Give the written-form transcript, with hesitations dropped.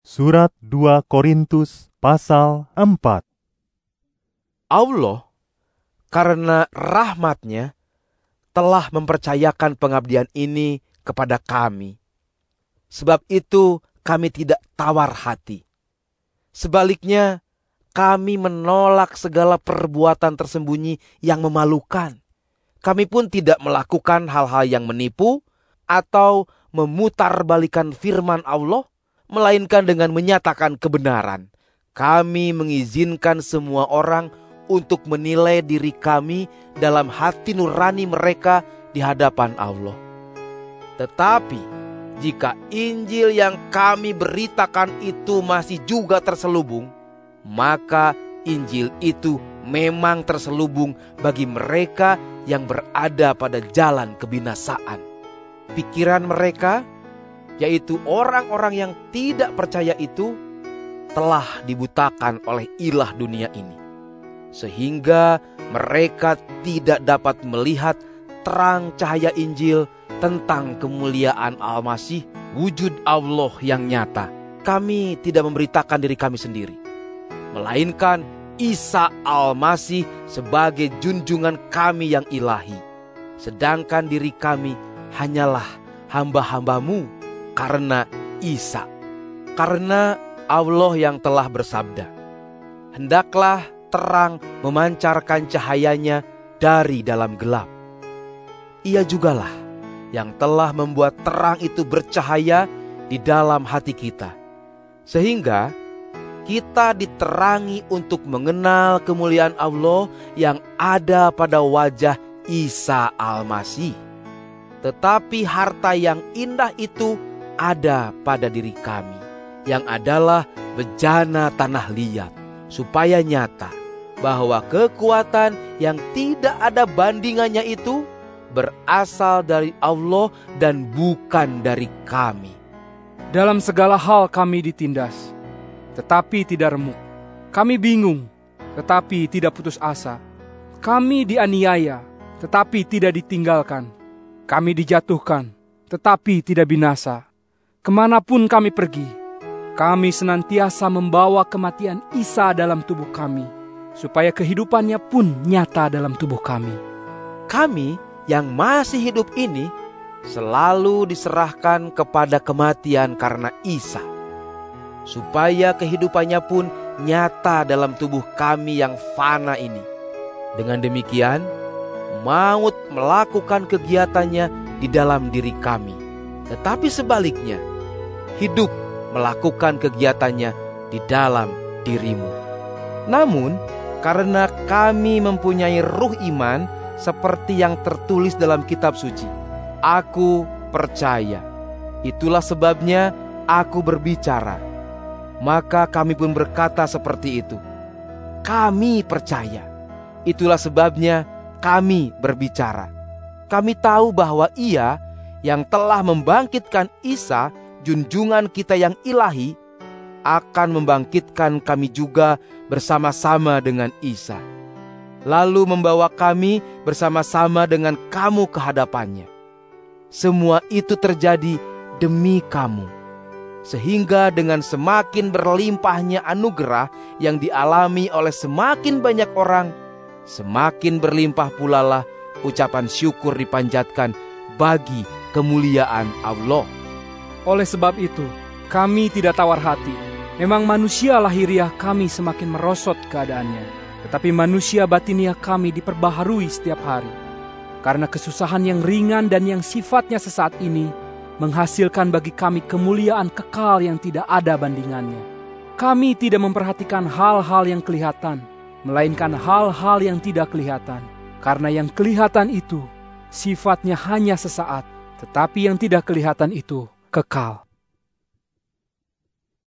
Surat 2 Korintus pasal 4. Allah karena rahmat-Nya telah mempercayakan pengabdian ini kepada kami. Sebab itu kami tidak tawar hati. Sebaliknya, kami menolak segala perbuatan tersembunyi yang memalukan. Kami pun tidak melakukan hal-hal yang menipu atau memutarbalikan firman Allah, melainkan dengan menyatakan kebenaran. Kami mengizinkan semua orang untuk menilai diri kami dalam hati nurani mereka di hadapan Allah. Tetapi jika Injil yang kami beritakan itu masih juga terselubung, maka Injil itu memang terselubung bagi mereka yang berada pada jalan kebinasaan. Pikiran mereka, yaitu orang-orang yang tidak percaya itu, telah dibutakan oleh ilah dunia ini, sehingga mereka tidak dapat melihat terang cahaya Injil tentang kemuliaan Al-Masih, wujud Allah yang nyata. Kami tidak memberitakan diri kami sendiri, melainkan Isa Al-Masih sebagai junjungan kami yang ilahi. Sedangkan diri kami hanyalah hamba-hambamu karena Isa. Karena Allah yang telah bersabda, hendaklah terang memancarkan cahayanya dari dalam gelap. Ia jugalah yang telah membuat terang itu bercahaya di dalam hati kita, sehingga kita diterangi untuk mengenal kemuliaan Allah yang ada pada wajah Isa Al-Masih. Tetapi harta yang indah itu ada pada diri kami, yang adalah bejana tanah liat, supaya nyata bahwa kekuatan yang tidak ada bandingannya itu berasal dari Allah dan bukan dari kami. Dalam segala hal kami ditindas, tetapi tidak remuk. Kami bingung, tetapi tidak putus asa. Kami dianiaya, tetapi tidak ditinggalkan. Kami dijatuhkan, tetapi tidak binasa. Kemanapun kami pergi, kami senantiasa membawa kematian Isa dalam tubuh kami, supaya kehidupannya pun nyata dalam tubuh kami. Kami yang masih hidup ini selalu diserahkan kepada kematian karena Isa, supaya kehidupannya pun nyata dalam tubuh kami yang fana ini. Dengan demikian, maut melakukan kegiatannya di dalam diri kami, tetapi sebaliknya, hidup melakukan kegiatannya di dalam dirimu. Namun, karena kami mempunyai ruh iman seperti yang tertulis dalam kitab suci, aku percaya. Itulah sebabnya aku berbicara. Maka kami pun berkata seperti itu. Kami percaya. Itulah sebabnya kami berbicara. Kami tahu bahwa Ia yang telah membangkitkan Isa, junjungan kita yang ilahi, akan membangkitkan kami juga bersama-sama dengan Isa, lalu membawa kami bersama-sama dengan kamu ke hadapannya. Semua itu terjadi demi kamu, sehingga dengan semakin berlimpahnya anugerah yang dialami oleh semakin banyak orang, semakin berlimpah pula lah ucapan syukur dipanjatkan bagi kemuliaan Allah. Oleh sebab itu, kami tidak tawar hati. Memang manusia lahiriah kami semakin merosot keadaannya, tetapi manusia batiniah kami diperbaharui setiap hari. Karena kesusahan yang ringan dan yang sifatnya sesaat ini menghasilkan bagi kami kemuliaan kekal yang tidak ada bandingannya. Kami tidak memperhatikan hal-hal yang kelihatan, melainkan hal-hal yang tidak kelihatan. Karena yang kelihatan itu sifatnya hanya sesaat, tetapi yang tidak kelihatan itu kekal.